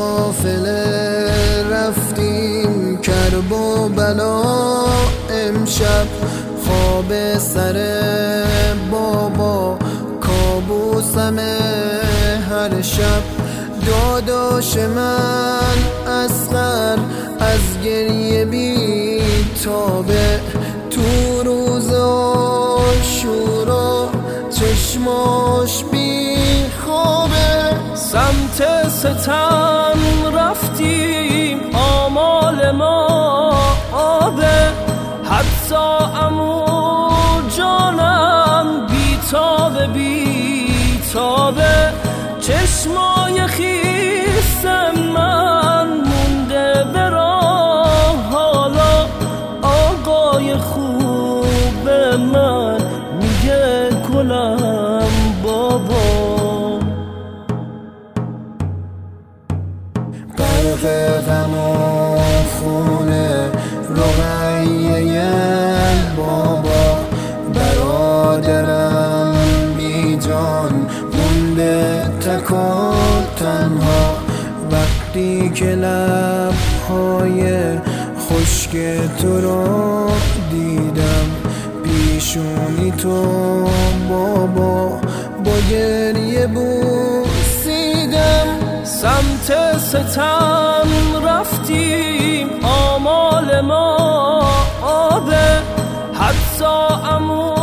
قافله رفتیم کرب و بلا، امشب خواب سر بابا کابوسمه هر شب. داداش من اصغر از گریه بی تابه، تو روز عاشورا چشماش بی خوابه. سمت ستم رفتیم آمال ما آبه، حتی عمو جانم بیتابه بیتابه. چشمای خیس من مونده به راه، حالا آقای خوب من میگه کلم بابا. غرق غم و خونه رقیه بابا، برادرم بی جان مونده تک و تنها. وقتی که لبهای خشک تو رو دیدم، پیشونی تو بابا با گریه بوسیدم. سمت ستم رفتیم آمال ما آبه، حتی عمو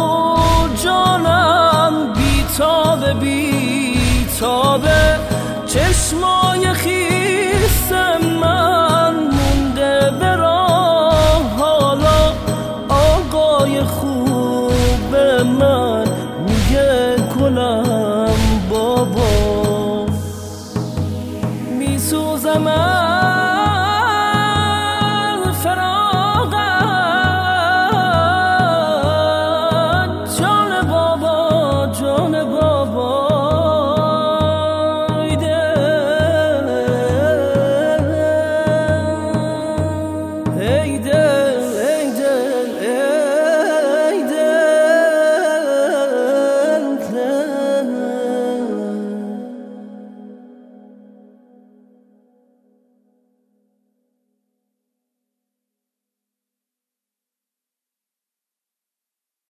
جانم بیتابه بیتابه. چشمای خیس من مونده به راه، حالا آقای خوب من میگه کلم بابا. میسوزم